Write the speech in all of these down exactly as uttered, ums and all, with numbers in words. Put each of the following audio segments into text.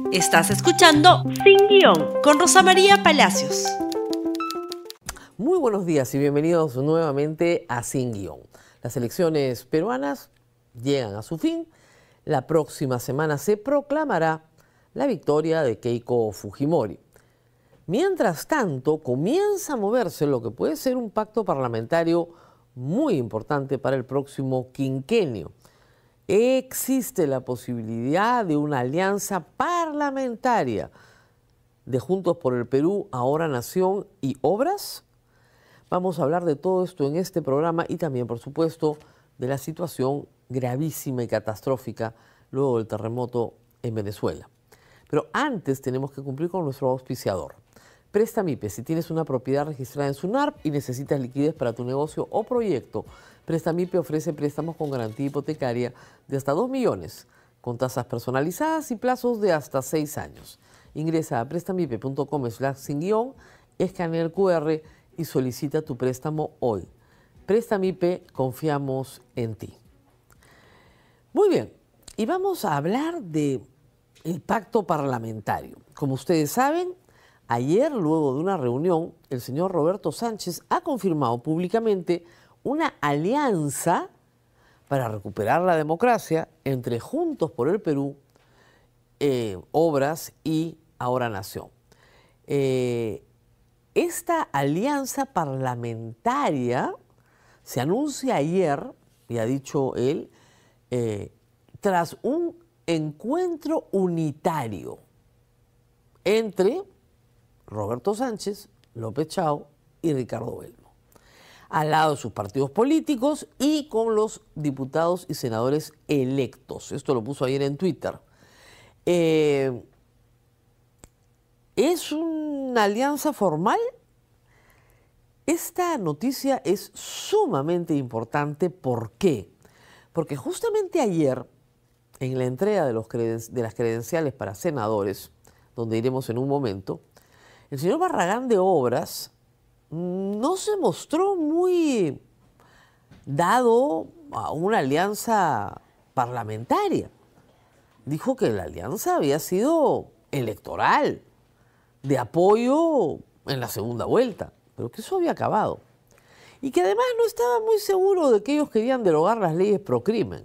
Estás escuchando Sin Guión con Rosa María Palacios. Muy buenos días y bienvenidos nuevamente a Sin Guión. Las elecciones peruanas llegan a su fin. La próxima semana se proclamará la victoria de Keiko Fujimori. Mientras tanto, comienza a moverse lo que puede ser un pacto parlamentario muy importante para el próximo quinquenio. Existe la posibilidad de una alianza parlamentaria de Juntos por el Perú, Ahora Nación y Obras. Vamos a hablar de todo esto en este programa y también, por supuesto, de la situación gravísima y catastrófica luego del terremoto en Venezuela. Pero antes tenemos que cumplir con nuestro auspiciador. Prestamipe, si tienes una propiedad registrada en SUNARP y necesitas liquidez para tu negocio o proyecto, Prestamipe ofrece préstamos con garantía hipotecaria de hasta dos millones, con tasas personalizadas y plazos de hasta seis años. Ingresa a prestamipe punto com slash sin guión, escanea el cu erre y solicita tu préstamo hoy. Prestamipe, confiamos en ti. Muy bien, y vamos a hablar del pacto parlamentario. Como ustedes saben, ayer, luego de una reunión, el señor Roberto Sánchez ha confirmado públicamente una alianza para recuperar la democracia entre Juntos por el Perú, eh, Obras y Ahora Nación. Eh, esta alianza parlamentaria se anuncia ayer, y ha dicho él, eh, tras un encuentro unitario entre Roberto Sánchez, López Chao y Ricardo Belmo, al lado de sus partidos políticos y con los diputados y senadores electos. Esto lo puso ayer en Twitter. Eh, ¿Es una alianza formal? Esta noticia es sumamente importante. ¿Por qué? Porque justamente ayer, en la entrega de, los creden- de las credenciales para senadores, donde iremos en un momento, el señor Barragán de Obras no se mostró muy dado a una alianza parlamentaria. Dijo que la alianza había sido electoral, de apoyo en la segunda vuelta, pero que eso había acabado. Y que además no estaba muy seguro de que ellos querían derogar las leyes pro crimen.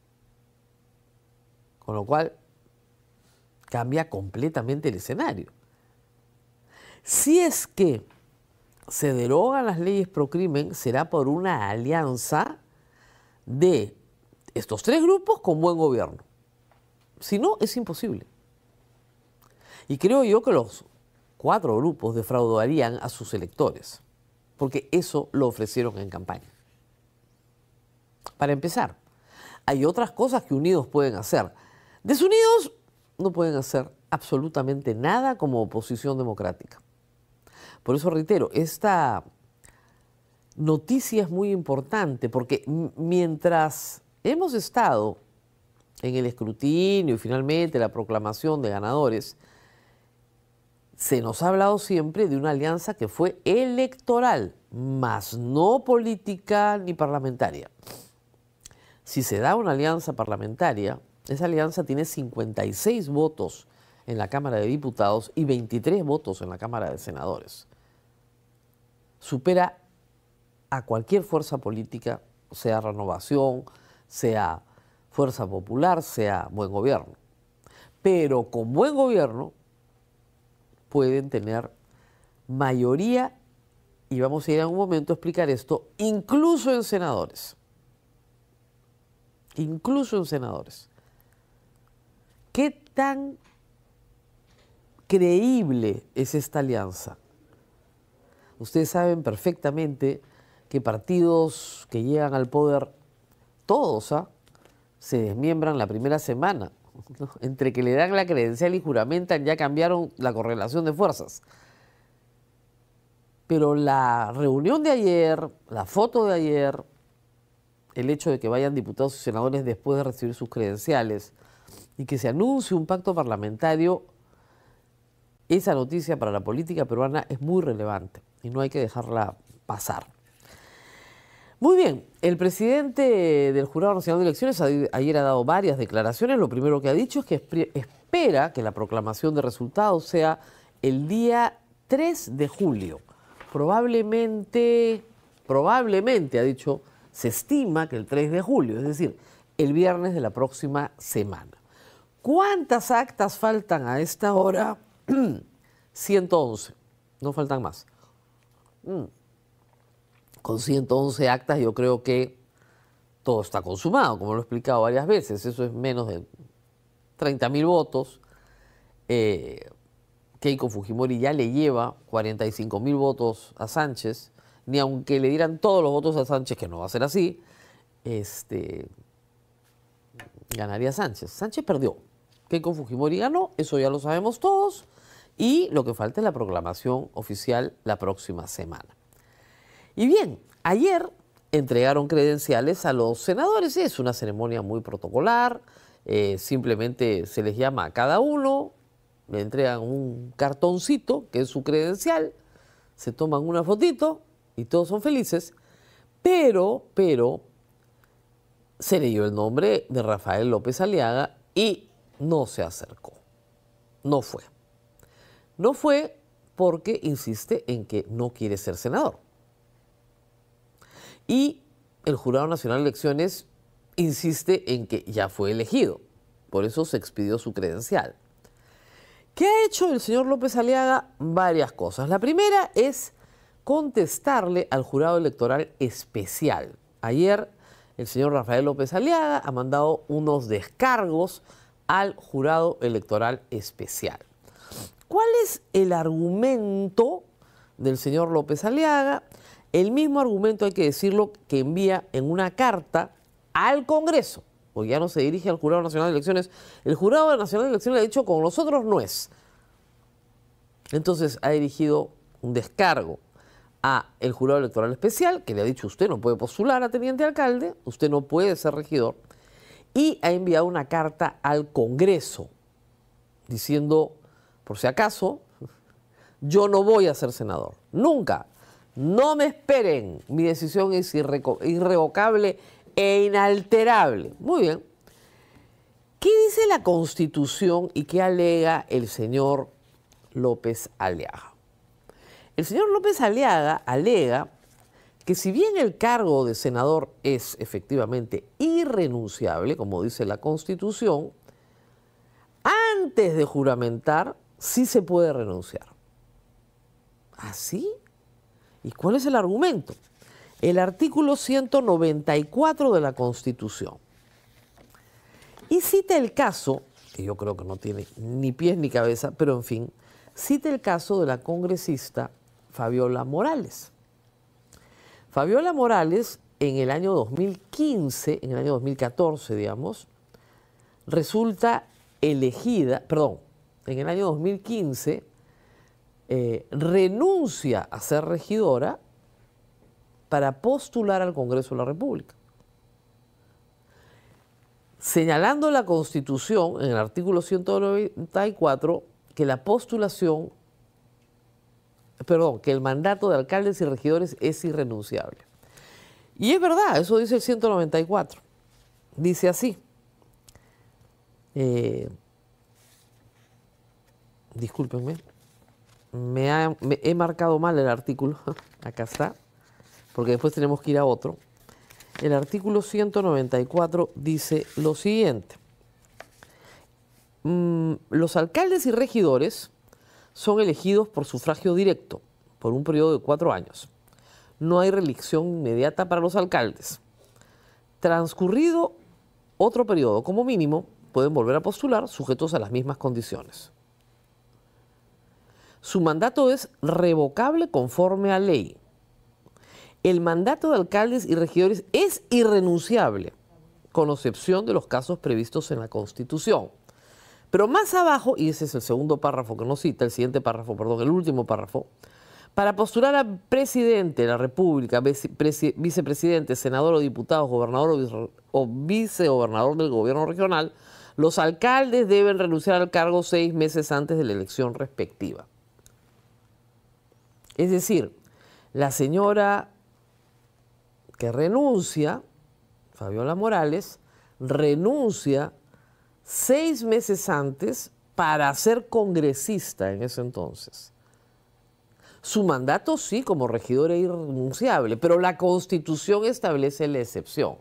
Con lo cual cambia completamente el escenario. Si es que se derogan las leyes pro crimen, será por una alianza de estos tres grupos con buen gobierno. Si no, es imposible. Y creo yo que los cuatro grupos defraudarían a sus electores, porque eso lo ofrecieron en campaña. Para empezar, hay otras cosas que unidos pueden hacer. Desunidos no pueden hacer absolutamente nada como oposición democrática. Por eso reitero, esta noticia es muy importante porque mientras hemos estado en el escrutinio y finalmente la proclamación de ganadores, se nos ha hablado siempre de una alianza que fue electoral, más no política ni parlamentaria. Si se da una alianza parlamentaria, esa alianza tiene cincuenta y seis votos en la Cámara de Diputados y veintitrés votos en la Cámara de Senadores. Supera a cualquier fuerza política, sea Renovación, sea Fuerza Popular, sea Buen Gobierno. Pero con Buen Gobierno pueden tener mayoría, y vamos a ir en un momento a explicar esto, incluso en senadores. Incluso en senadores. ¿Qué tan creíble es esta alianza? Ustedes saben perfectamente que partidos que llegan al poder, todos, ¿ah? se desmiembran la primera semana, ¿no? Entre que le dan la credencial y juramentan, ya cambiaron la correlación de fuerzas. Pero la reunión de ayer, la foto de ayer, el hecho de que vayan diputados y senadores después de recibir sus credenciales y que se anuncie un pacto parlamentario, esa noticia para la política peruana es muy relevante y no hay que dejarla pasar. Muy bien, el presidente del Jurado Nacional de Elecciones ayer ha dado varias declaraciones. Lo primero que ha dicho es que espera que la proclamación de resultados sea el día tres de julio. Probablemente, probablemente, ha dicho, se estima que el tres de julio, es decir, el viernes de la próxima semana. ¿Cuántas actas faltan a esta hora? ciento once, no faltan más. Mm. Con ciento once actas yo creo que todo está consumado, como lo he explicado varias veces. Eso es menos de treinta mil votos. Eh, Keiko Fujimori ya le lleva cuarenta y cinco mil votos a Sánchez. Ni aunque le dieran todos los votos a Sánchez, que no va a ser así, este, ganaría Sánchez. Sánchez perdió. Keiko Fujimori ganó, eso ya lo sabemos todos. Y lo que falta es la proclamación oficial la próxima semana. Y bien, ayer entregaron credenciales a los senadores. Es una ceremonia muy protocolar. Eh, simplemente se les llama a cada uno, le entregan un cartoncito que es su credencial, se toman una fotito y todos son felices. Pero, pero, se leyó el nombre de Rafael López Aliaga y no se acercó. No fue. No fue porque insiste en que no quiere ser senador. Y el Jurado Nacional de Elecciones insiste en que ya fue elegido. Por eso se expidió su credencial. ¿Qué ha hecho el señor López Aliaga? Varias cosas. La primera es contestarle al Jurado Electoral Especial. Ayer el señor Rafael López Aliaga ha mandado unos descargos al Jurado Electoral Especial. ¿Cuál es el argumento del señor López Aliaga? El mismo argumento, hay que decirlo, que envía en una carta al Congreso, porque ya no se dirige al Jurado Nacional de Elecciones. El Jurado Nacional de Elecciones le ha dicho, con nosotros no es. Entonces ha dirigido un descargo a el Jurado Electoral Especial, que le ha dicho, usted no puede postular a teniente alcalde, usted no puede ser regidor, y ha enviado una carta al Congreso, diciendo, por si acaso, yo no voy a ser senador, nunca. No me esperen, mi decisión es irreco- irrevocable e inalterable. Muy bien. ¿Qué dice la Constitución y qué alega el señor López Aliaga? El señor López Aliaga alega que si bien el cargo de senador es efectivamente irrenunciable, como dice la Constitución, antes de juramentar sí se puede renunciar. ¿Así? ¿Y cuál es el argumento? El artículo ciento noventa y cuatro de la Constitución. Y cita el caso, que yo creo que no tiene ni pies ni cabeza, pero en fin, cita el caso de la congresista Fabiola Morales. Fabiola Morales, en el año dos mil quince, en el año dos mil catorce, digamos, resulta elegida, perdón, en el año dos mil quince, Eh, renuncia a ser regidora para postular al Congreso de la República. Señalando la Constitución, en el artículo ciento noventa y cuatro, que la postulación, perdón, que el mandato de alcaldes y regidores es irrenunciable. Y es verdad, eso dice el ciento noventa y cuatro. Dice así, eh, discúlpenme, Me, ha, me he marcado mal el artículo, acá está, porque después tenemos que ir a otro. El artículo ciento noventa y cuatro dice lo siguiente. Mm, los alcaldes y regidores son elegidos por sufragio directo, por un periodo de cuatro años. No hay reelección inmediata para los alcaldes. Transcurrido otro periodo, como mínimo, pueden volver a postular sujetos a las mismas condiciones. Su mandato es revocable conforme a ley. El mandato de alcaldes y regidores es irrenunciable, con excepción de los casos previstos en la Constitución. Pero más abajo, y ese es el segundo párrafo que nos cita, el siguiente párrafo, perdón, el último párrafo, para postular a presidente de la República, vicepresidente, senador o diputado, gobernador o vicegobernador del gobierno regional, los alcaldes deben renunciar al cargo seis meses antes de la elección respectiva. Es decir, la señora que renuncia, Fabiola Morales, renuncia seis meses antes para ser congresista en ese entonces. Su mandato sí, como regidora es irrenunciable, pero la Constitución establece la excepción.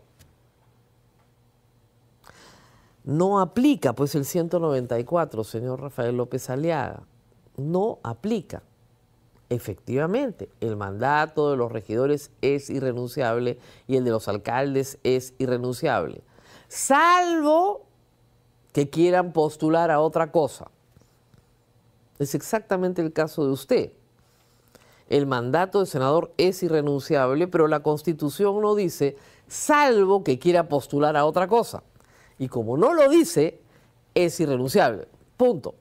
No aplica, pues, el ciento noventa y cuatro, señor Rafael López Aliaga. No aplica. Efectivamente, el mandato de los regidores es irrenunciable y el de los alcaldes es irrenunciable, salvo que quieran postular a otra cosa. Es exactamente el caso de usted. El mandato de senador es irrenunciable, pero la Constitución no dice, salvo que quiera postular a otra cosa. Y como no lo dice, es irrenunciable. Punto.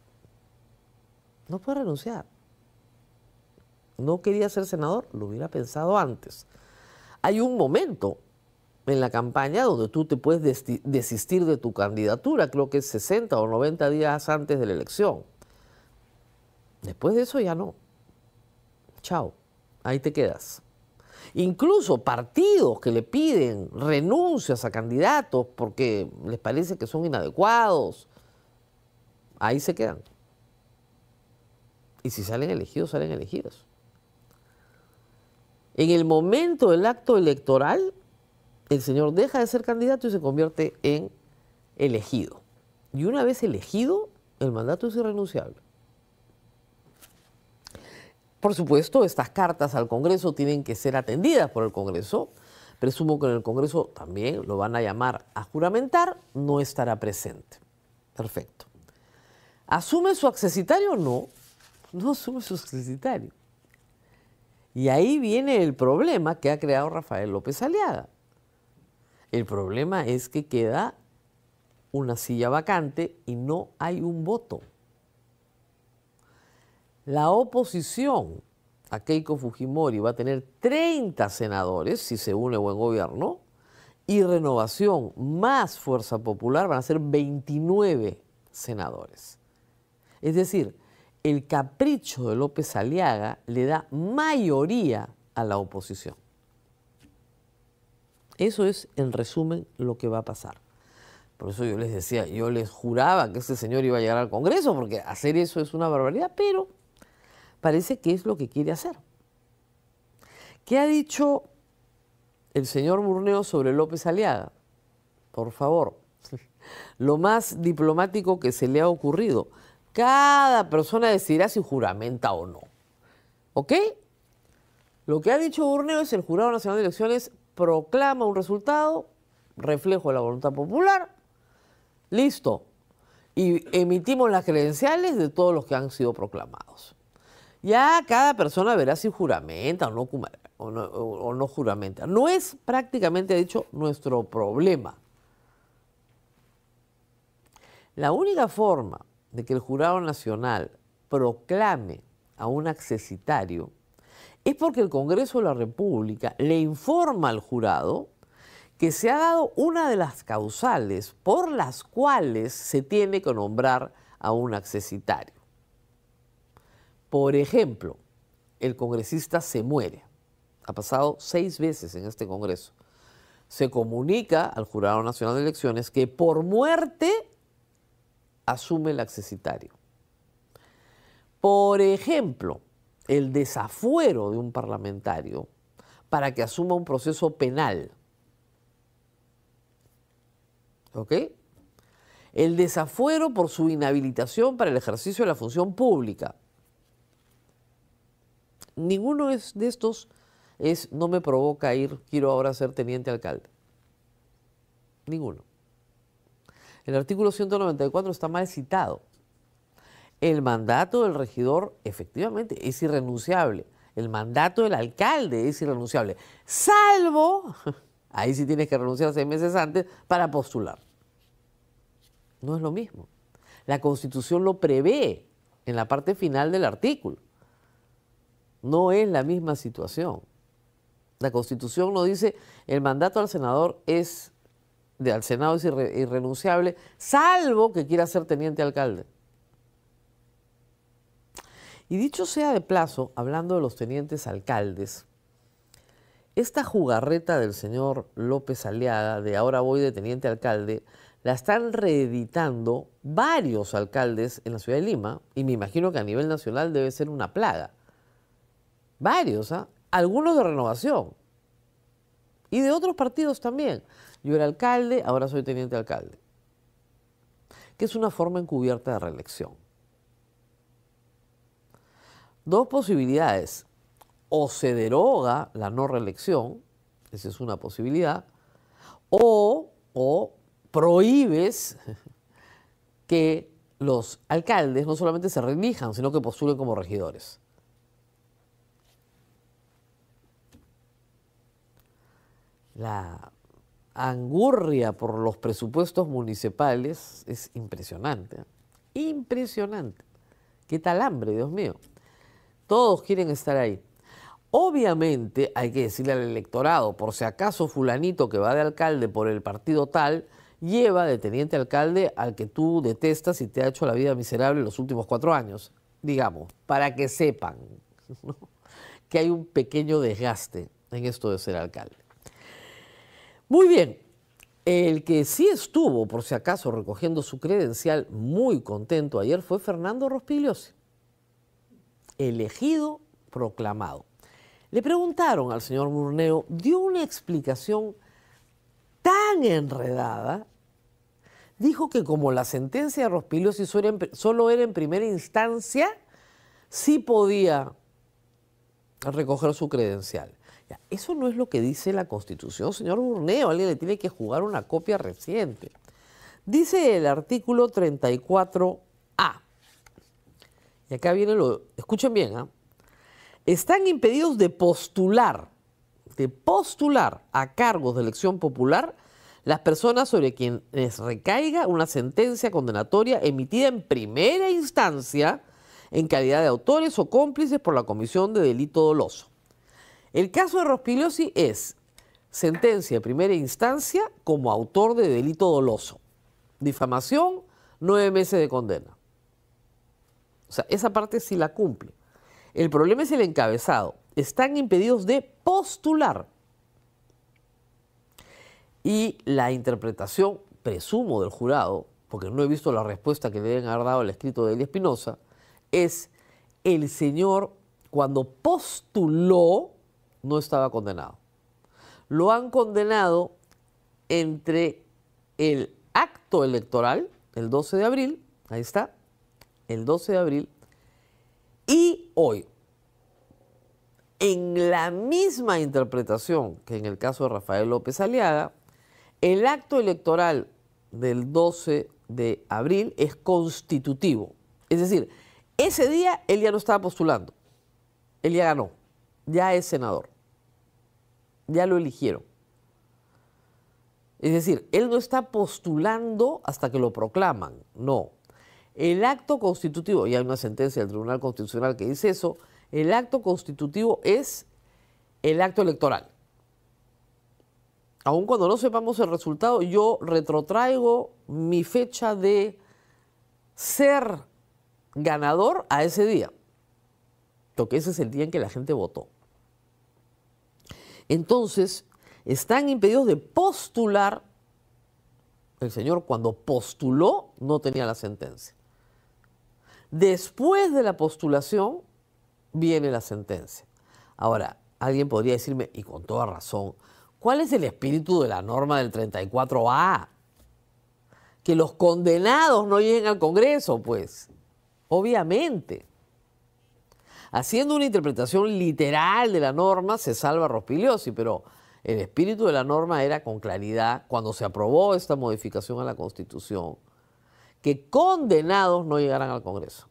No puede renunciar. No quería ser senador, lo hubiera pensado antes. Hay un momento en la campaña donde tú te puedes desistir de tu candidatura, creo que es sesenta o noventa días antes de la elección. Después de eso ya no. Chao, ahí te quedas. Incluso partidos que le piden renuncias a candidatos porque les parece que son inadecuados, ahí se quedan. Y si salen elegidos, salen elegidos. En el momento del acto electoral, el señor deja de ser candidato y se convierte en elegido. Y una vez elegido, el mandato es irrenunciable. Por supuesto, estas cartas al Congreso tienen que ser atendidas por el Congreso. Presumo que en el Congreso también lo van a llamar a juramentar, no estará presente. Perfecto. ¿Asume su accesitario? No, no asume su accesitario. Y ahí viene el problema que ha creado Rafael López Aliaga. El problema es que queda una silla vacante y no hay un voto. La oposición a Keiko Fujimori va a tener treinta senadores si se une buen gobierno y Renovación más Fuerza Popular van a ser veintinueve senadores. Es decir, el capricho de López Aliaga le da mayoría a la oposición. Eso es, en resumen, lo que va a pasar. Por eso yo les decía, yo les juraba que este señor iba a llegar al Congreso, porque hacer eso es una barbaridad, pero parece que es lo que quiere hacer. ¿Qué ha dicho el señor Burneo sobre López Aliaga? Por favor, lo más diplomático que se le ha ocurrido. Cada persona decidirá si juramenta o no. ¿Ok? Lo que ha dicho Burneo es: el Jurado Nacional de Elecciones proclama un resultado, reflejo de la voluntad popular, listo. Y emitimos las credenciales de todos los que han sido proclamados. Ya cada persona verá si juramenta o no, o no, o no juramenta. No es prácticamente, ha dicho, nuestro problema. La única forma de que el Jurado Nacional proclame a un accesitario es porque el Congreso de la República le informa al jurado que se ha dado una de las causales por las cuales se tiene que nombrar a un accesitario. Por ejemplo, el congresista se muere. Ha pasado seis veces en este Congreso. Se comunica al Jurado Nacional de Elecciones que por muerte asume el accesitario. Por ejemplo, el desafuero de un parlamentario para que asuma un proceso penal. ¿Ok? El desafuero por su inhabilitación para el ejercicio de la función pública. Ninguno es de estos es, no me provoca ir, quiero ahora ser teniente alcalde. Ninguno. El artículo ciento noventa y cuatro está mal citado. El mandato del regidor efectivamente es irrenunciable. El mandato del alcalde es irrenunciable. Salvo, ahí sí tienes que renunciar seis meses antes para postular. No es lo mismo. La Constitución lo prevé en la parte final del artículo. No es la misma situación. La Constitución no dice el mandato al senador es, de, al Senado es irre, irrenunciable, salvo que quiera ser teniente alcalde. Y dicho sea de plazo, hablando de los tenientes alcaldes, esta jugarreta del señor López Aliaga, de ahora voy de teniente alcalde, la están reeditando varios alcaldes en la ciudad de Lima, y me imagino que a nivel nacional debe ser una plaga. Varios, ¿ah? Algunos de Renovación. Y de otros partidos también. Yo era alcalde, ahora soy teniente alcalde. Que es una forma encubierta de reelección. Dos posibilidades. O se deroga la no reelección, esa es una posibilidad, o, o prohíbes que los alcaldes no solamente se reelijan, sino que postulen como regidores. La angurria por los presupuestos municipales es impresionante. ¿eh? Impresionante. Qué tal hambre, Dios mío. Todos quieren estar ahí. Obviamente hay que decirle al electorado, por si acaso fulanito que va de alcalde por el partido tal, lleva de teniente alcalde al que tú detestas y te ha hecho la vida miserable los últimos cuatro años. Digamos, para que sepan, ¿no?, que hay un pequeño desgaste en esto de ser alcalde. Muy bien, el que sí estuvo, por si acaso, recogiendo su credencial muy contento ayer fue Fernando Rospigliosi, elegido, proclamado. Le preguntaron al señor Burneo, dio una explicación tan enredada, dijo que como la sentencia de Rospigliosi solo era en primera instancia, sí podía recoger su credencial. Ya, eso no es lo que dice la Constitución, señor Burneo, alguien le tiene que jugar una copia reciente. Dice el artículo treinta y cuatro A, y acá viene lo, escuchen bien, ¿eh? Están impedidos de postular, de postular a cargos de elección popular las personas sobre quienes recaiga una sentencia condenatoria emitida en primera instancia en calidad de autores o cómplices por la comisión de delito doloso. El caso de Rospigliosi es sentencia de primera instancia como autor de delito doloso. Difamación, nueve meses de condena. O sea, esa parte sí la cumple. El problema es el encabezado. Están impedidos de postular. Y la interpretación, presumo, del jurado, porque no he visto la respuesta que le deben haber dado al escrito de Elia Espinosa, es el señor cuando postuló no estaba condenado. Lo han condenado entre el acto electoral, el doce de abril, ahí está, el doce de abril, y hoy, en la misma interpretación que en el caso de Rafael López Aliaga, el acto electoral del doce de abril es constitutivo. Es decir, ese día él ya no estaba postulando, él ya ganó, ya es senador, ya lo eligieron. Es decir, él no está postulando hasta que lo proclaman, no. El acto constitutivo, y hay una sentencia del Tribunal Constitucional que dice eso, el acto constitutivo es el acto electoral. Aun cuando no sepamos el resultado, yo retrotraigo mi fecha de ser ganador a ese día, porque ese es el día en que la gente votó. Entonces, están impedidos de postular. El señor, cuando postuló, no tenía la sentencia. Después de la postulación, viene la sentencia. Ahora, alguien podría decirme, y con toda razón, ¿cuál es el espíritu de la norma del treinta y cuatro A? Que los condenados no lleguen al Congreso, pues. Obviamente. Haciendo una interpretación literal de la norma, se salva Rospigliosi, pero el espíritu de la norma era con claridad, cuando se aprobó esta modificación a la Constitución, que condenados no llegaran al Congreso.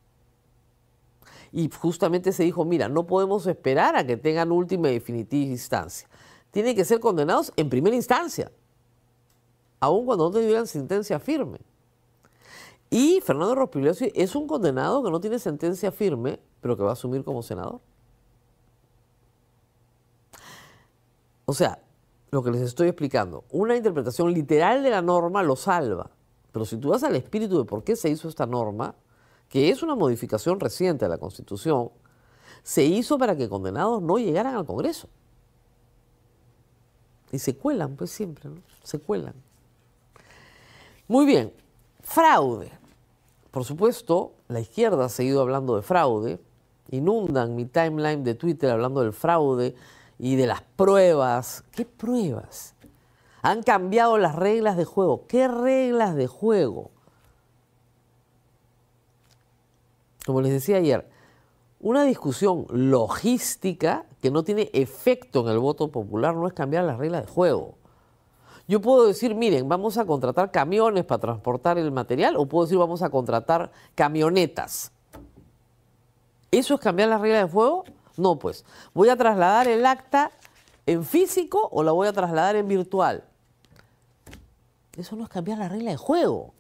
Y justamente se dijo, mira, no podemos esperar a que tengan última y definitiva instancia. Tienen que ser condenados en primera instancia, aun cuando no tuvieran sentencia firme. Y Fernando Rospigliosi es un condenado que no tiene sentencia firme, pero que va a asumir como senador. O sea, lo que les estoy explicando, una interpretación literal de la norma lo salva. Pero si tú vas al espíritu de por qué se hizo esta norma, que es una modificación reciente a la Constitución, se hizo para que condenados no llegaran al Congreso. Y se cuelan, pues siempre, ¿no? Se cuelan. Muy bien, fraude. Por supuesto, la izquierda ha seguido hablando de fraude. Inundan mi timeline de Twitter hablando del fraude y de las pruebas. ¿Qué pruebas? Han cambiado las reglas de juego. ¿Qué reglas de juego? Como les decía ayer, una discusión logística que no tiene efecto en el voto popular no es cambiar las reglas de juego. Yo puedo decir, miren, vamos a contratar camiones para transportar el material, o puedo decir, vamos a contratar camionetas. ¿Eso es cambiar las reglas de juego? No, pues. ¿Voy a trasladar el acta en físico o la voy a trasladar en virtual? Eso no es cambiar la regla de juego.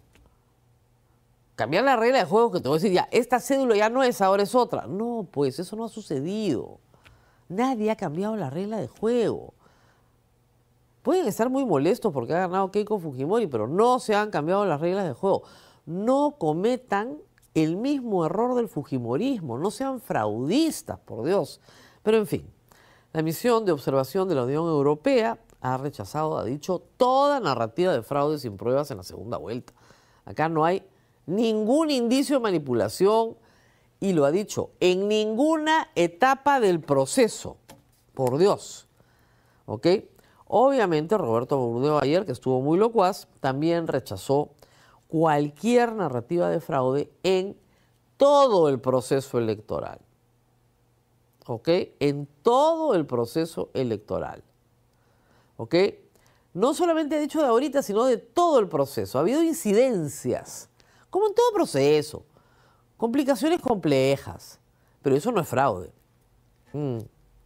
Cambiar la regla de juego que te voy a decir, ya, esta cédula ya no es, ahora es otra. No, pues eso no ha sucedido. Nadie ha cambiado la regla de juego. Pueden estar muy molestos porque ha ganado Keiko Fujimori, pero no se han cambiado las reglas de juego. No cometan el mismo error del fujimorismo, no sean fraudistas, por Dios. Pero en fin, la misión de observación de la Unión Europea ha rechazado, ha dicho, toda narrativa de fraude sin pruebas en la segunda vuelta. Acá no hay ningún indicio de manipulación y lo ha dicho, en ninguna etapa del proceso, por Dios. ¿Ok? Obviamente Roberto Burdeo ayer, que estuvo muy locuaz, también rechazó cualquier narrativa de fraude en todo el proceso electoral. ¿Ok? En todo el proceso electoral. ¿Ok? No solamente ha dicho de ahorita, sino de todo el proceso. Ha habido incidencias, como en todo proceso, complicaciones complejas, pero eso no es fraude. Mm.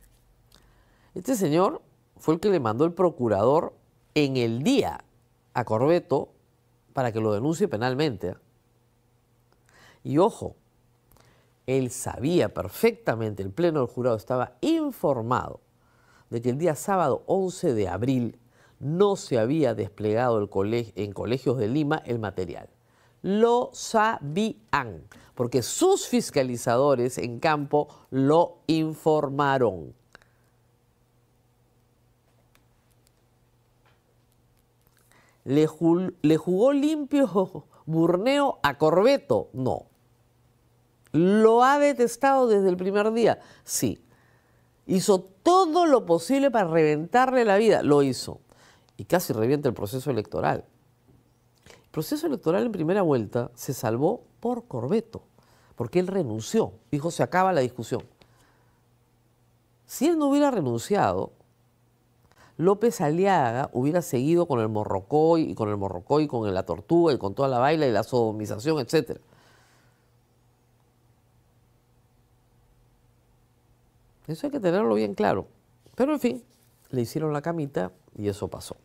Este señor fue el que le mandó el procurador en el día a Corvetto para que lo denuncie penalmente. Y ojo, él sabía perfectamente, el Pleno del Jurado estaba informado de que el día sábado once de abril no se había desplegado el colegio, en colegios de Lima el material. Lo sabían, porque sus fiscalizadores en campo lo informaron. ¿Le, jul, ¿Le jugó limpio Burneo a Corvetto? No. ¿Lo ha detestado desde el primer día? Sí. Hizo todo lo posible para reventarle la vida. Lo hizo. Y casi revienta el proceso electoral. El proceso electoral en primera vuelta se salvó por Corvetto, porque él renunció. Dijo, se acaba la discusión. Si él no hubiera renunciado, López Aliaga hubiera seguido con el Morrocoy y con el Morrocoy, con la tortuga y con toda la baila y la sodomización, etcétera. Eso hay que tenerlo bien claro. Pero en fin, le hicieron la camita y eso pasó.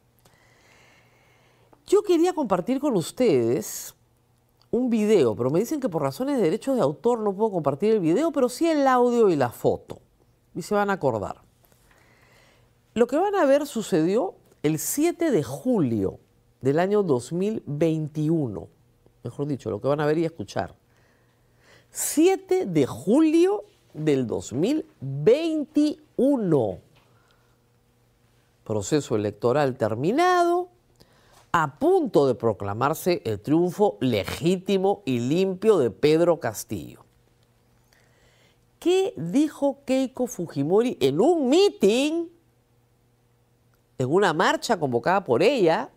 Yo quería compartir con ustedes un video, pero me dicen que por razones de derechos de autor no puedo compartir el video, pero sí el audio y la foto. Y se van a acordar. Lo que van a ver sucedió el siete de julio del año dos mil veintiuno. Mejor dicho, lo que van a ver y escuchar. siete de julio del dos mil veintiuno. Proceso electoral terminado, a punto de proclamarse el triunfo legítimo y limpio de Pedro Castillo. ¿Qué dijo Keiko Fujimori en un meeting, en una marcha convocada por ella?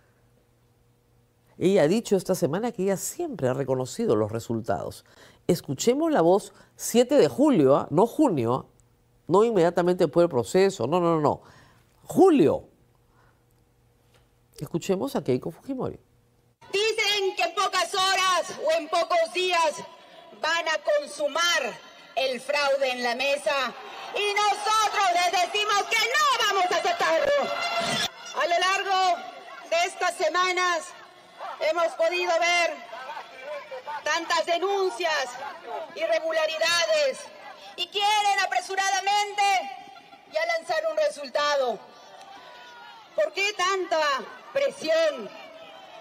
Ella ha dicho esta semana que ella siempre ha reconocido los resultados. Escuchemos la voz siete de julio, ¿eh? No junio, ¿eh? No inmediatamente después del proceso, no, no, no, no. Julio. Escuchemos a Keiko Fujimori. Dicen que en pocas horas o en pocos días van a consumar el fraude en la mesa y nosotros les decimos que no vamos a aceptarlo. A lo largo de estas semanas hemos podido ver tantas denuncias, irregularidades y quieren apresuradamente ya lanzar un resultado. ¿Por qué tanta presión?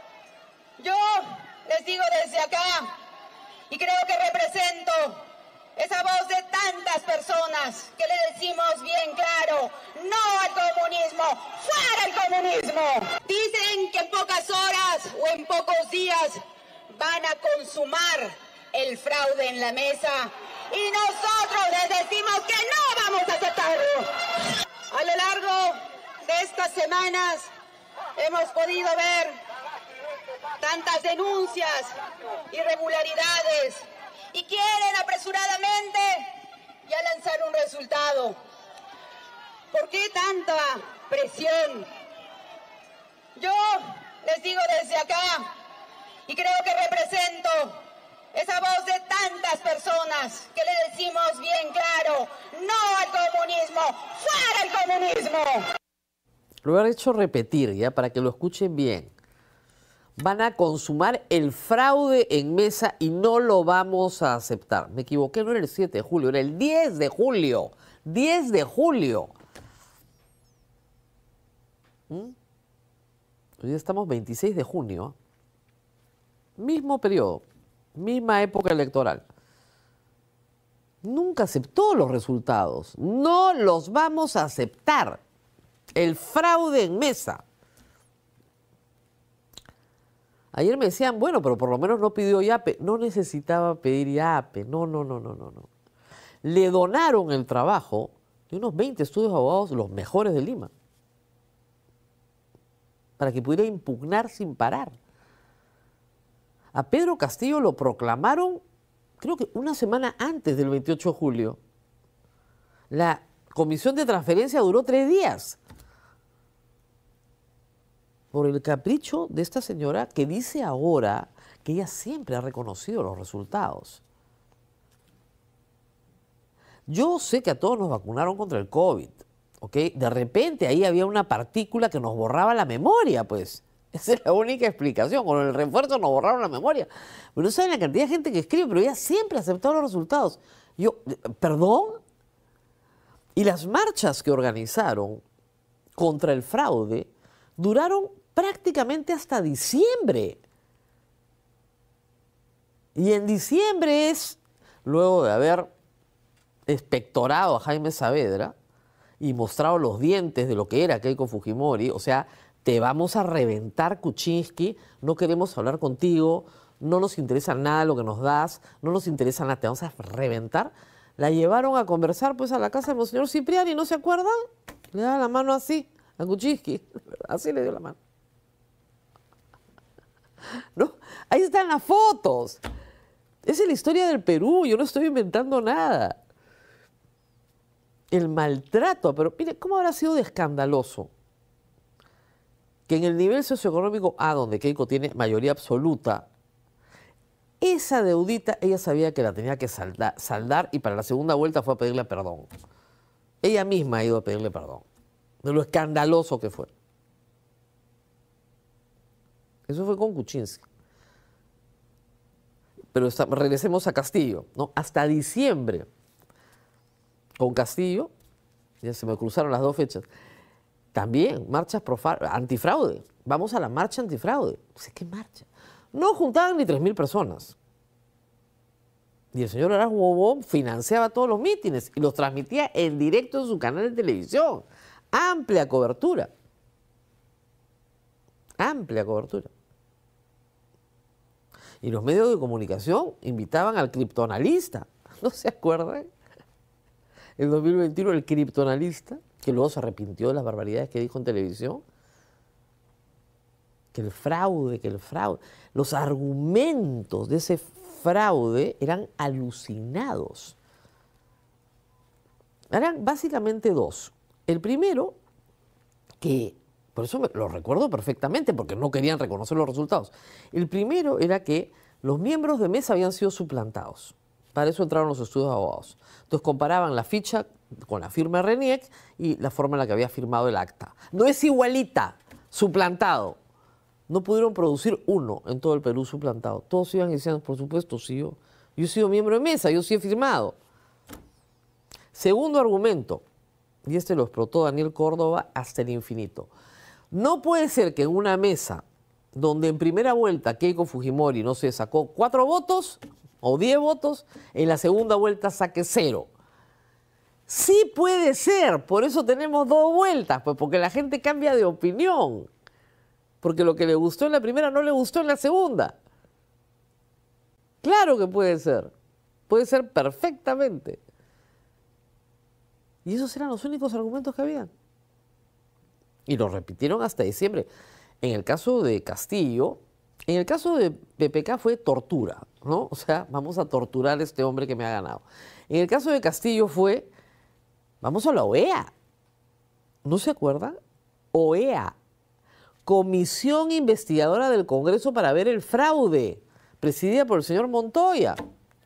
Yo les digo desde acá, y creo que represento esa voz de tantas personas que le decimos bien claro, no al comunismo, fuera el comunismo. Dicen que en pocas horas o en pocos días van a consumar el fraude en la mesa y nosotros les decimos que no vamos a aceptarlo. A lo largo de estas semanas hemos podido ver tantas denuncias, irregularidades, y quieren apresuradamente ya lanzar un resultado. ¿Por qué tanta presión? Yo les digo desde acá, y creo que represento esa voz de tantas personas que le decimos bien claro, no al comunismo, fuera el comunismo. Lo he hecho repetir ya para que lo escuchen bien. Van a consumar el fraude en mesa y no lo vamos a aceptar. Me equivoqué, no era el siete de julio, era el diez de julio. diez de julio. ¿Mm? Hoy día estamos veintiséis de junio. Mismo periodo, misma época electoral. Nunca aceptó los resultados. No los vamos a aceptar. El fraude en mesa. Ayer me decían, bueno, pero por lo menos no pidió yape. No necesitaba pedir yape. No, no, no, no, no, no. Le donaron el trabajo de unos veinte estudios de abogados, los mejores de Lima, para que pudiera impugnar sin parar. A Pedro Castillo lo proclamaron, creo que una semana antes del veintiocho de julio. La comisión de transferencia duró tres días. Por el capricho de esta señora que dice ahora que ella siempre ha reconocido los resultados. Yo sé que a todos nos vacunaron contra el COVID, ¿ok? De repente ahí había una partícula que nos borraba la memoria, pues. Esa es la única explicación. Con el refuerzo nos borraron la memoria. Pero no saben la cantidad de gente que escribe, pero ella siempre ha aceptado los resultados. Yo, ¿perdón? Y las marchas que organizaron contra el fraude duraron prácticamente hasta diciembre. Y en diciembre es, luego de haber espectorado a Jaime Saavedra y mostrado los dientes de lo que era Keiko Fujimori, o sea, te vamos a reventar, Kuczynski, no queremos hablar contigo, no nos interesa nada lo que nos das, no nos interesa nada, te vamos a reventar. La llevaron a conversar pues a la casa del Monseñor Cipriani, ¿no se acuerdan? Le daba la mano así a Kuczynski, así le dio la mano. ¿No? Ahí están las fotos. Esa es la historia del Perú, yo no estoy inventando nada. El maltrato, pero mire, ¿cómo habrá sido de escandaloso que en el nivel socioeconómico A, donde Keiko tiene mayoría absoluta, esa deudita ella sabía que la tenía que saldar, saldar y para la segunda vuelta fue a pedirle perdón? Ella misma ha ido a pedirle perdón, de lo escandaloso que fue. Eso fue con Kuczynski. Pero está, regresemos a Castillo, ¿no? Hasta diciembre, con Castillo, ya se me cruzaron las dos fechas, también marchas pro antifraude. Vamos a la marcha antifraude. ¿Qué marcha? No juntaban ni tres mil personas. Y el señor Aras Bobón financiaba todos los mítines y los transmitía en directo en su canal de televisión. Amplia cobertura. Amplia cobertura. Y los medios de comunicación invitaban al criptoanalista. ¿No se acuerdan? En dos mil veintiuno el criptoanalista, que luego se arrepintió de las barbaridades que dijo en televisión, que el fraude, que el fraude. Los argumentos de ese fraude eran alucinados. Eran básicamente dos. El primero, que por eso me, lo recuerdo perfectamente, porque no querían reconocer los resultados. El primero era que los miembros de mesa habían sido suplantados. Para eso entraron los estudios de abogados. Entonces comparaban la ficha con la firma de RENIEC y la forma en la que había firmado el acta. No es igualita, suplantado. No pudieron producir uno en todo el Perú suplantado. Todos iban diciendo, por supuesto, sí, yo, yo he sido miembro de mesa, yo sí he firmado. Segundo argumento, y este lo explotó Daniel Córdoba hasta el infinito. No puede ser que en una mesa donde en primera vuelta Keiko Fujimori, no sé, sacó cuatro votos o diez votos, en la segunda vuelta saque cero. Sí puede ser, por eso tenemos dos vueltas, pues porque la gente cambia de opinión. Porque lo que le gustó en la primera no le gustó en la segunda. Claro que puede ser. Puede ser perfectamente. Y esos eran los únicos argumentos que había. Y lo repitieron hasta diciembre. En el caso de Castillo, en el caso de P P K fue tortura, ¿no? O sea, vamos a torturar a este hombre que me ha ganado. En el caso de Castillo fue, vamos a la O E A. ¿No se acuerdan? O E A. Comisión Investigadora del Congreso para ver el fraude, presidida por el señor Montoya.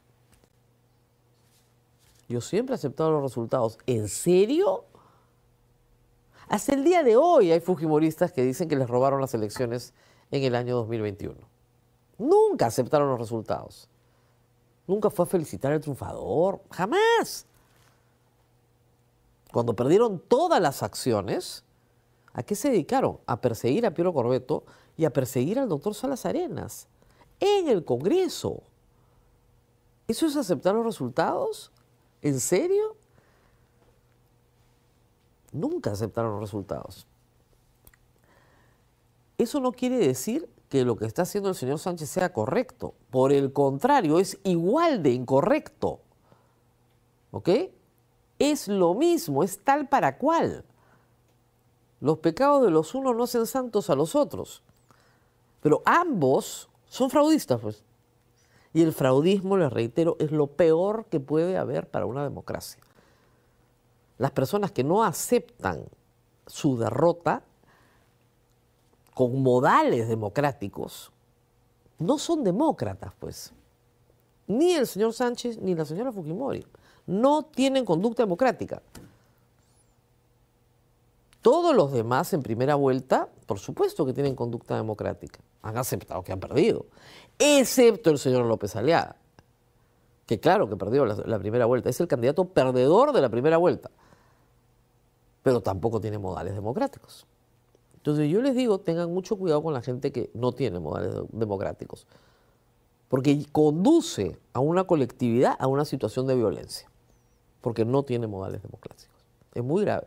Yo siempre he aceptado los resultados. ¿En serio? Hasta el día de hoy hay fujimoristas que dicen que les robaron las elecciones en el año dos mil veintiuno. Nunca aceptaron los resultados. Nunca fue a felicitar al triunfador. Jamás. Cuando perdieron todas las acciones, ¿a qué se dedicaron? A perseguir a Piero Corvetto y a perseguir al doctor Salas Arenas en el Congreso. ¿Eso es aceptar los resultados? ¿En serio? Nunca aceptaron los resultados. Eso no quiere decir que lo que está haciendo el señor Sánchez sea correcto. Por el contrario, es igual de incorrecto. ¿Ok? Es lo mismo, es tal para cual. Los pecados de los unos no hacen santos a los otros. Pero ambos son fraudistas, pues. Y el fraudismo, les reitero, es lo peor que puede haber para una democracia. Las personas que no aceptan su derrota con modales democráticos no son demócratas, pues. Ni el señor Sánchez ni la señora Fujimori. No tienen conducta democrática. Todos los demás en primera vuelta, por supuesto que tienen conducta democrática. Han aceptado que han perdido. Excepto el señor López Aliaga, que claro que perdió la, la primera vuelta. Es el candidato perdedor de la primera vuelta. Pero tampoco tiene modales democráticos. Entonces yo les digo, tengan mucho cuidado con la gente que no tiene modales democráticos. Porque conduce a una colectividad a una situación de violencia. Porque no tiene modales democráticos. Es muy grave.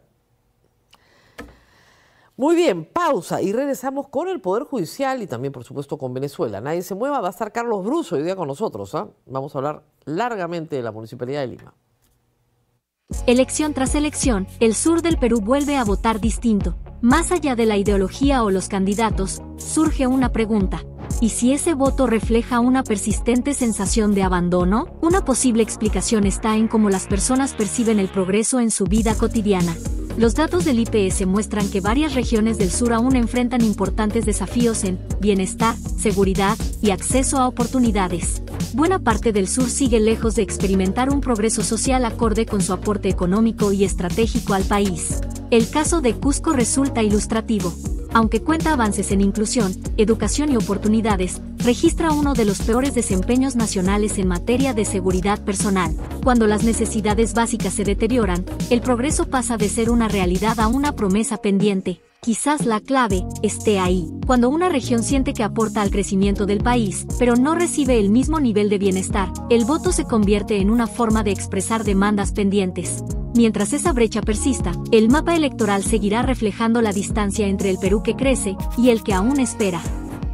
Muy bien, pausa y regresamos con el Poder Judicial y también, por supuesto, con Venezuela. Nadie se mueva, va a estar Carlos Bruso hoy día con nosotros. ¿eh? Vamos a hablar largamente de la Municipalidad de Lima. Elección tras elección, el sur del Perú vuelve a votar distinto. Más allá de la ideología o los candidatos, surge una pregunta. ¿Y si ese voto refleja una persistente sensación de abandono? Una posible explicación está en cómo las personas perciben el progreso en su vida cotidiana. Los datos del I P S muestran que varias regiones del sur aún enfrentan importantes desafíos en bienestar, seguridad y acceso a oportunidades. Buena parte del sur sigue lejos de experimentar un progreso social acorde con su aporte económico y estratégico al país. El caso de Cusco resulta ilustrativo. Aunque cuenta avances en inclusión, educación y oportunidades, registra uno de los peores desempeños nacionales en materia de seguridad personal. Cuando las necesidades básicas se deterioran, el progreso pasa de ser una realidad a una promesa pendiente. Quizás la clave esté ahí. Cuando una región siente que aporta al crecimiento del país, pero no recibe el mismo nivel de bienestar, el voto se convierte en una forma de expresar demandas pendientes. Mientras esa brecha persista, el mapa electoral seguirá reflejando la distancia entre el Perú que crece y el que aún espera.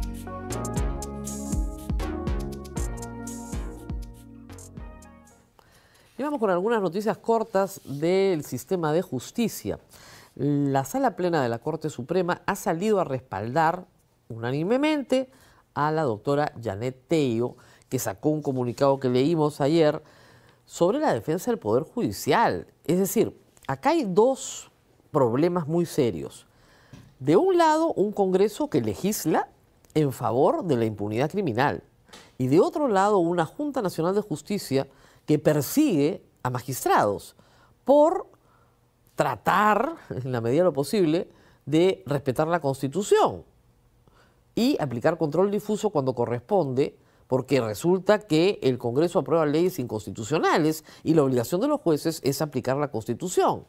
Y vamos con algunas noticias cortas del sistema de justicia. La Sala Plena de la Corte Suprema ha salido a respaldar unánimemente a la doctora Janet Tello, que sacó un comunicado que leímos ayer sobre la defensa del Poder Judicial. Es decir, acá hay dos problemas muy serios. De un lado, un Congreso que legisla en favor de la impunidad criminal. Y de otro lado, una Junta Nacional de Justicia que persigue a magistrados por tratar, en la medida de lo posible, de respetar la Constitución y aplicar control difuso cuando corresponde, porque resulta que el Congreso aprueba leyes inconstitucionales y la obligación de los jueces es aplicar la Constitución.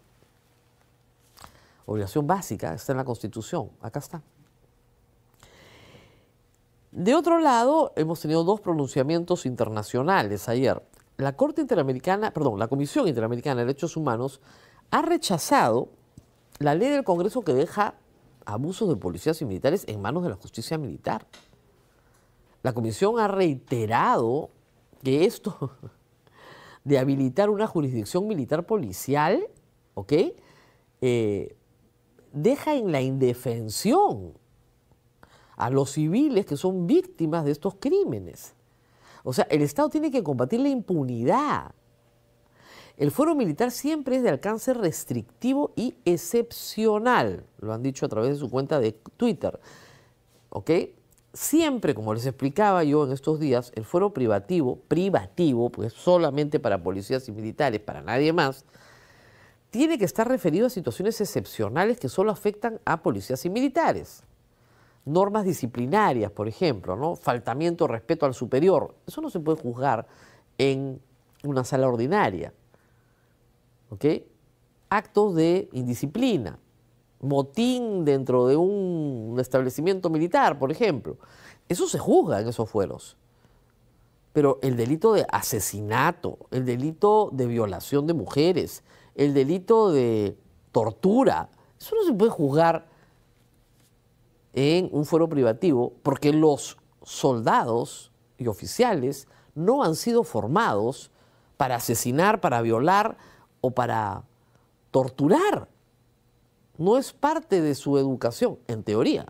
Obligación básica, está en la Constitución, acá está. De otro lado, hemos tenido dos pronunciamientos internacionales ayer. La Corte Interamericana, perdón, la Comisión Interamericana de Derechos Humanos ha rechazado la ley del Congreso que deja abusos de policías y militares en manos de la justicia militar. La Comisión ha reiterado que esto de habilitar una jurisdicción militar policial, ¿ok?, eh, deja en la indefensión a los civiles que son víctimas de estos crímenes. O sea, el Estado tiene que combatir la impunidad. El fuero militar siempre es de alcance restrictivo y excepcional, lo han dicho a través de su cuenta de Twitter, ¿ok? Siempre, como les explicaba yo en estos días, el fuero privativo, privativo, pues solamente para policías y militares, para nadie más, tiene que estar referido a situaciones excepcionales que solo afectan a policías y militares. Normas disciplinarias, por ejemplo, ¿no? Faltamiento de respeto al superior. Eso no se puede juzgar en una sala ordinaria. ¿Ok? Actos de indisciplina, motín dentro de un establecimiento militar, por ejemplo. Eso se juzga en esos fueros. Pero el delito de asesinato, el delito de violación de mujeres, el delito de tortura, eso no se puede juzgar en un fuero privativo porque los soldados y oficiales no han sido formados para asesinar, para violar o para torturar. No es parte de su educación, en teoría.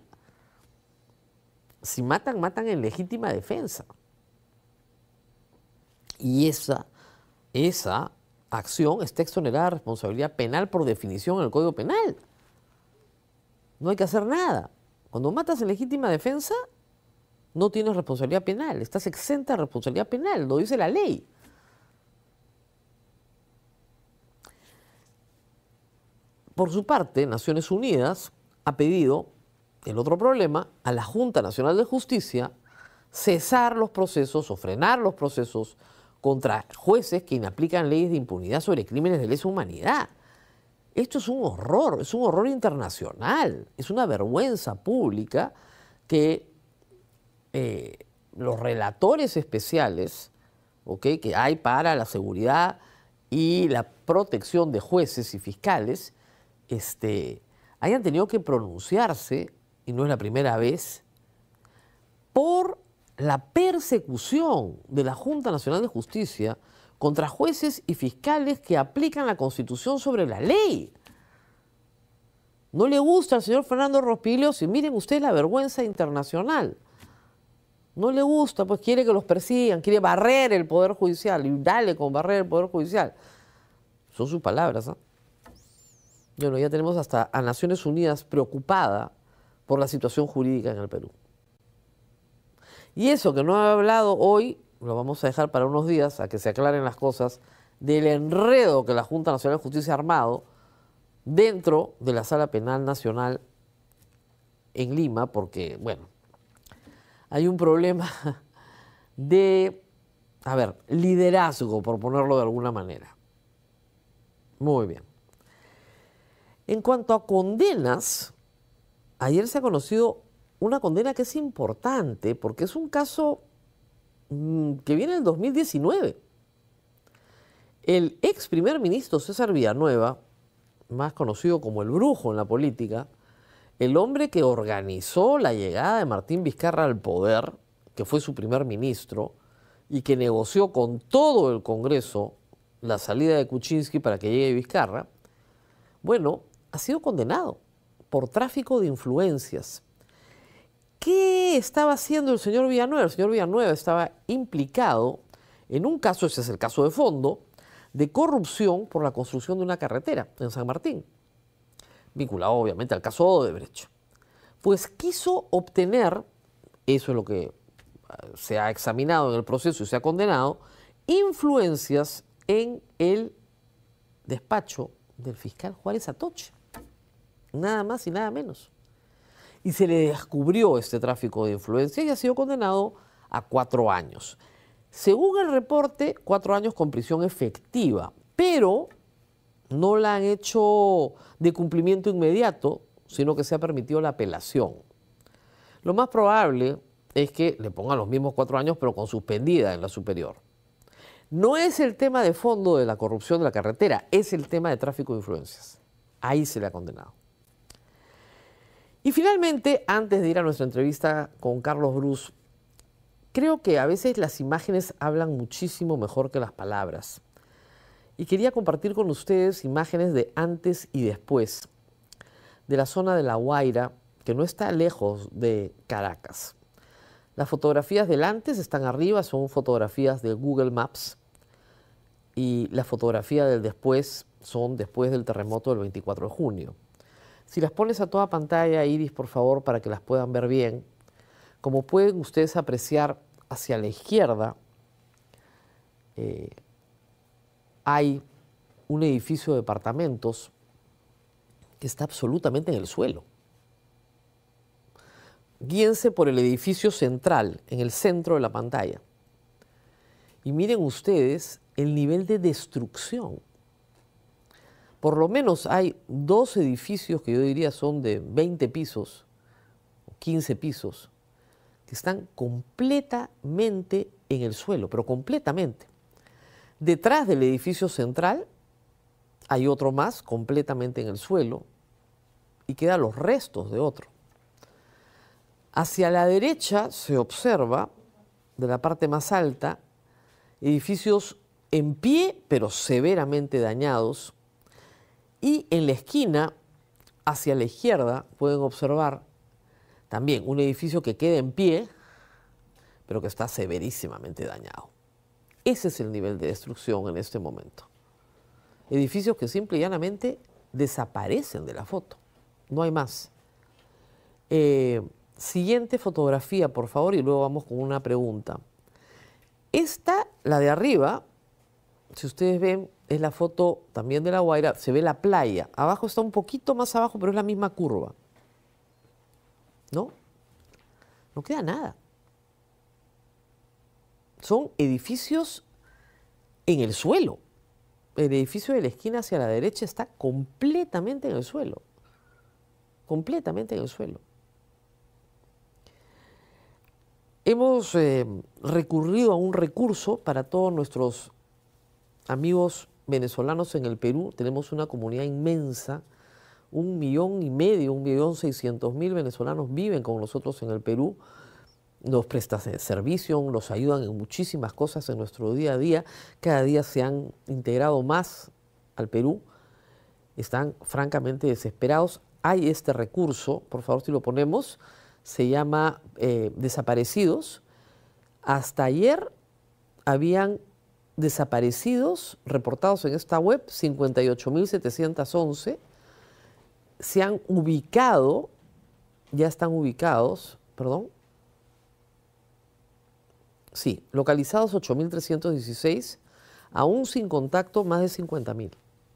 Si matan, matan en legítima defensa. Y esa, esa acción está exonerada de responsabilidad penal por definición en el Código Penal. No hay que hacer nada. Cuando matas en legítima defensa, no tienes responsabilidad penal. Estás exenta de responsabilidad penal, lo dice la ley. Por su parte, Naciones Unidas ha pedido, el otro problema, a la Junta Nacional de Justicia cesar los procesos o frenar los procesos contra jueces que inaplican leyes de impunidad sobre crímenes de lesa humanidad. Esto es un horror, es un horror internacional, es una vergüenza pública que eh, los relatores especiales, ¿okay?, que hay para la seguridad y la protección de jueces y fiscales, este, hayan tenido que pronunciarse, y no es la primera vez, por la persecución de la Junta Nacional de Justicia contra jueces y fiscales que aplican la Constitución sobre la ley. No le gusta al señor Fernando Rospigliosi, si miren ustedes la vergüenza internacional. No le gusta, pues quiere que los persigan, quiere barrer el Poder Judicial, y dale con barrer el Poder Judicial. Son sus palabras, ¿eh? Bueno, ya tenemos hasta a Naciones Unidas preocupada por la situación jurídica en el Perú. Y eso que no he hablado hoy, lo vamos a dejar para unos días, a que se aclaren las cosas, del enredo que la Junta Nacional de Justicia ha armado dentro de la Sala Penal Nacional en Lima, porque, bueno, hay un problema de, a ver, liderazgo, por ponerlo de alguna manera. Muy bien. En cuanto a condenas, ayer se ha conocido una condena que es importante porque es un caso mmm, que viene del dos mil diecinueve. El ex primer ministro César Villanueva, más conocido como el brujo en la política, el hombre que organizó la llegada de Martín Vizcarra al poder, que fue su primer ministro, y que negoció con todo el Congreso la salida de Kuczynski para que llegue Vizcarra, bueno, ha sido condenado por tráfico de influencias. ¿Qué estaba haciendo el señor Villanueva? El señor Villanueva estaba implicado en un caso, ese es el caso de fondo, de corrupción por la construcción de una carretera en San Martín, vinculado obviamente al caso Odebrecht. Pues quiso obtener, eso es lo que se ha examinado en el proceso y se ha condenado, influencias en el despacho del fiscal Juárez Atoche. Nada más y nada menos. Y se le descubrió este tráfico de influencia y ha sido condenado a cuatro años. Según el reporte, cuatro años con prisión efectiva, pero no la han hecho de cumplimiento inmediato, sino que se ha permitido la apelación. Lo más probable es que le pongan los mismos cuatro años, pero con suspendida en la superior. No es el tema de fondo de la corrupción de la carretera, es el tema de tráfico de influencias. Ahí se le ha condenado. Y finalmente, antes de ir a nuestra entrevista con Carlos Bruce, creo que a veces las imágenes hablan muchísimo mejor que las palabras. Y quería compartir con ustedes imágenes de antes y después, de la zona de La Guaira, que no está lejos de Caracas. Las fotografías del antes están arriba, son fotografías de Google Maps, y la fotografía del después son después del terremoto del veinticuatro de junio. Si las pones a toda pantalla, Iris, por favor, para que las puedan ver bien, como pueden ustedes apreciar hacia la izquierda, eh, hay un edificio de departamentos que está absolutamente en el suelo. Guíense por el edificio central, en el centro de la pantalla. Y miren ustedes el nivel de destrucción. Por lo menos hay dos edificios que yo diría son de veinte pisos, o quince pisos, que están completamente en el suelo, pero completamente. Detrás del edificio central hay otro más completamente en el suelo y quedan los restos de otro. Hacia la derecha se observa, de la parte más alta, edificios en pie pero severamente dañados, y en la esquina, hacia la izquierda, pueden observar también un edificio que queda en pie pero que está severísimamente dañado. Ese es el nivel de destrucción en este momento. Edificios que simple y llanamente desaparecen de la foto. No hay más. Eh, siguiente fotografía, por favor, y luego vamos con una pregunta. Esta, la de arriba, si ustedes ven, es la foto también de La Guaira. Se ve la playa. Abajo está un poquito más abajo, pero es la misma curva. ¿No? No queda nada. Son edificios en el suelo. El edificio de la esquina hacia la derecha está completamente en el suelo. Completamente en el suelo. Hemos eh, recurrido a un recurso para todos nuestros amigos venezolanos en el Perú. Tenemos una comunidad inmensa, un millón y medio, un millón seiscientos mil venezolanos viven con nosotros en el Perú. Nos prestan servicio, nos ayudan en muchísimas cosas en nuestro día a día. Cada día se han integrado más al Perú. Están francamente desesperados. Hay este recurso, por favor si lo ponemos, se llama eh, Desaparecidos. Hasta ayer habían desaparecidos reportados en esta web cincuenta y ocho mil setecientos once. Se han ubicado, ya están ubicados, perdón, sí, localizados ocho mil trescientos dieciséis, aún sin contacto más de cincuenta mil.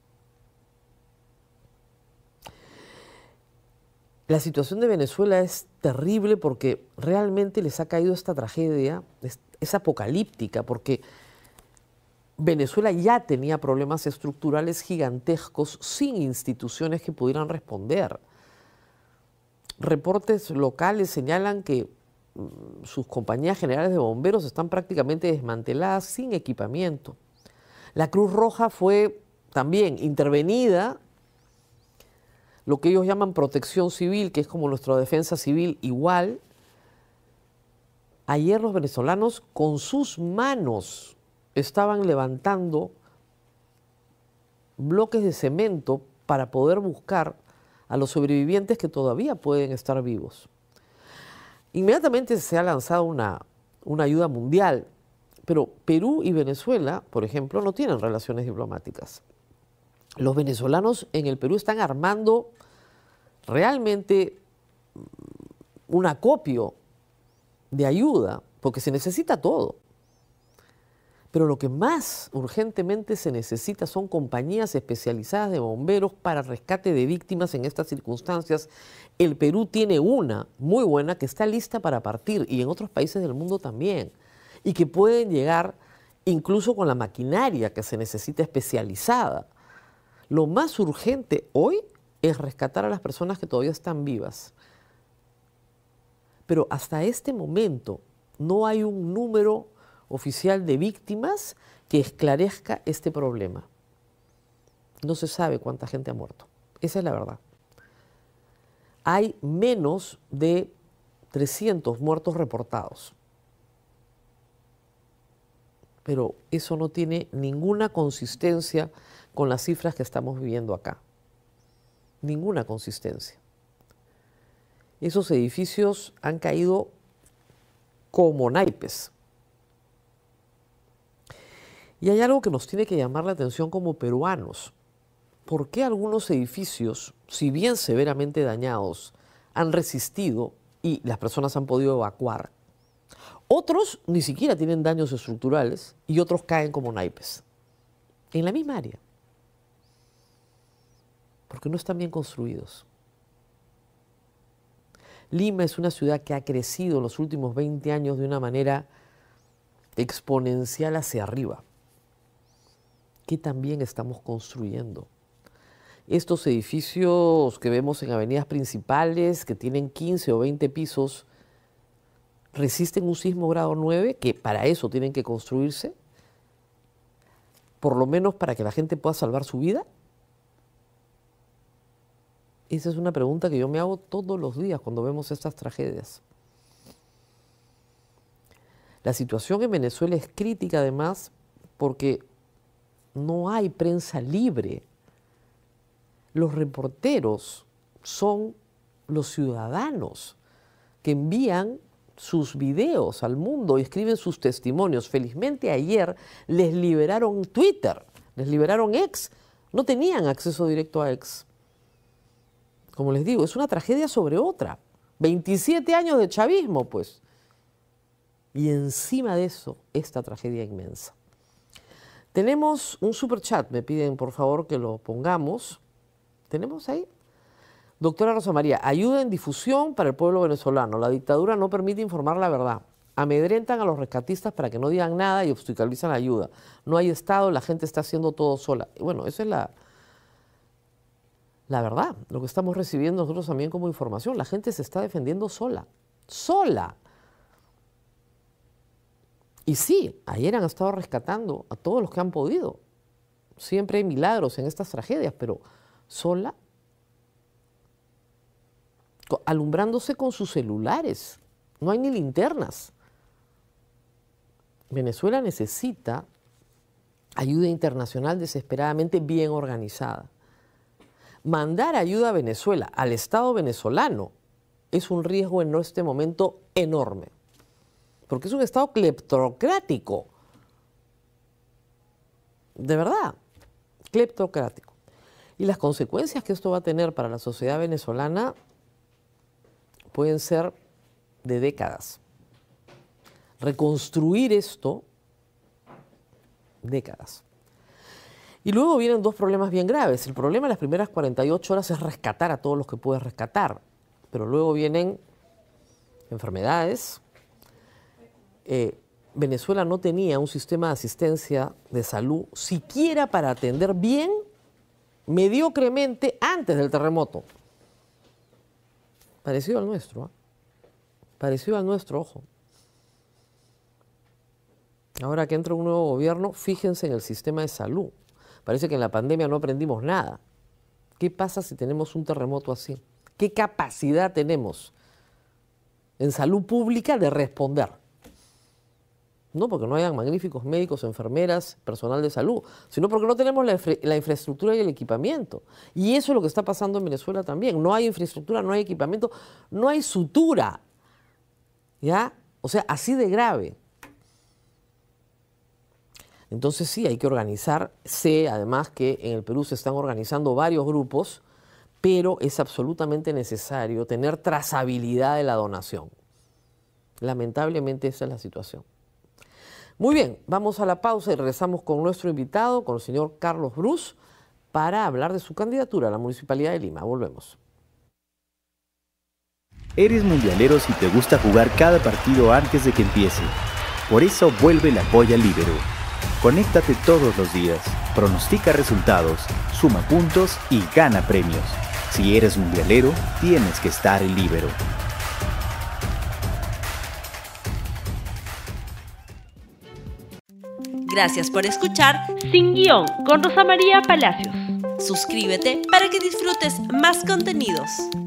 La situación de Venezuela es terrible porque realmente les ha caído esta tragedia, es, es apocalíptica, porque Venezuela ya tenía problemas estructurales gigantescos sin instituciones que pudieran responder. Reportes locales señalan que mm, sus compañías generales de bomberos están prácticamente desmanteladas sin equipamiento. La Cruz Roja fue también intervenida, lo que ellos llaman protección civil, que es como nuestra defensa civil igual. Ayer los venezolanos con sus manos estaban levantando bloques de cemento para poder buscar a los sobrevivientes que todavía pueden estar vivos. Inmediatamente se ha lanzado una, una ayuda mundial, pero Perú y Venezuela, por ejemplo, no tienen relaciones diplomáticas. Los venezolanos en el Perú están armando realmente un acopio de ayuda, porque se necesita todo. Pero lo que más urgentemente se necesita son compañías especializadas de bomberos para rescate de víctimas en estas circunstancias. El Perú tiene una muy buena que está lista para partir, y en otros países del mundo también, y que pueden llegar incluso con la maquinaria que se necesita especializada. Lo más urgente hoy es rescatar a las personas que todavía están vivas. Pero hasta este momento no hay un número oficial de víctimas que esclarezca este problema. No se sabe cuánta gente ha muerto. Esa es la verdad. Hay menos de trescientos muertos reportados. Pero eso no tiene ninguna consistencia con las cifras que estamos viviendo acá. Ninguna consistencia. Esos edificios han caído como naipes. Y hay algo que nos tiene que llamar la atención como peruanos. ¿Por qué algunos edificios, si bien severamente dañados, han resistido y las personas han podido evacuar? Otros ni siquiera tienen daños estructurales y otros caen como naipes. En la misma área. Porque no están bien construidos. Lima es una ciudad que ha crecido en los últimos veinte años de una manera exponencial hacia arriba. ¿Qué también estamos construyendo? Estos edificios que vemos en avenidas principales, que tienen quince o veinte pisos, resisten un sismo grado nueve, que para eso tienen que construirse, por lo menos para que la gente pueda salvar su vida. Esa es una pregunta que yo me hago todos los días cuando vemos estas tragedias. La situación en Venezuela es crítica además porque no hay prensa libre. Los reporteros son los ciudadanos que envían sus videos al mundo y escriben sus testimonios. Felizmente ayer les liberaron Twitter, les liberaron X. No tenían acceso directo a X. Como les digo, es una tragedia sobre otra. veintisiete años de chavismo, pues. Y encima de eso, esta tragedia inmensa. Tenemos un superchat, me piden por favor que lo pongamos. ¿Tenemos ahí? Doctora Rosa María, ayuda en difusión para el pueblo venezolano. La dictadura no permite informar la verdad. Amedrentan a los rescatistas para que no digan nada y obstaculizan la ayuda. No hay Estado, la gente está haciendo todo sola. Y bueno, esa es la, la verdad, lo que estamos recibiendo nosotros también como información. La gente se está defendiendo sola, sola. Y sí, ayer han estado rescatando a todos los que han podido. Siempre hay milagros en estas tragedias, pero sola, alumbrándose con sus celulares. No hay ni linternas. Venezuela necesita ayuda internacional desesperadamente bien organizada. Mandar ayuda a Venezuela, al Estado venezolano, es un riesgo en este momento enorme. Porque es un Estado cleptocrático. De verdad, cleptocrático. Y las consecuencias que esto va a tener para la sociedad venezolana pueden ser de décadas. Reconstruir esto, décadas. Y luego vienen dos problemas bien graves. El problema en las primeras cuarenta y ocho horas es rescatar a todos los que puedes rescatar. Pero luego vienen enfermedades. Eh, Venezuela no tenía un sistema de asistencia de salud siquiera para atender bien, mediocremente, antes del terremoto. Parecido al nuestro, ¿eh? Parecido al nuestro, ojo. Ahora que entra un nuevo gobierno, fíjense en el sistema de salud. Parece que en la pandemia no aprendimos nada. ¿Qué pasa si tenemos un terremoto así? ¿Qué capacidad tenemos en salud pública de responder? No porque no hayan magníficos médicos, enfermeras, personal de salud, sino porque no tenemos la, infra la infraestructura y el equipamiento. Y eso es lo que está pasando en Venezuela también. No hay infraestructura, no hay equipamiento, no hay sutura. ¿Ya? O sea, así de grave. Entonces sí, hay que organizar. Sé además que en el Perú se están organizando varios grupos, pero es absolutamente necesario tener trazabilidad de la donación. Lamentablemente esa es la situación. Muy bien, vamos a la pausa y regresamos con nuestro invitado, con el señor Carlos Brus, para hablar de su candidatura a la Municipalidad de Lima. Volvemos. Eres mundialero si te gusta jugar cada partido antes de que empiece. Por eso vuelve la Polla Libero. Conéctate todos los días, pronostica resultados, suma puntos y gana premios. Si eres mundialero, tienes que estar en Libero. Gracias por escuchar Sin Guión con Rosa María Palacios. Suscríbete para que disfrutes más contenidos.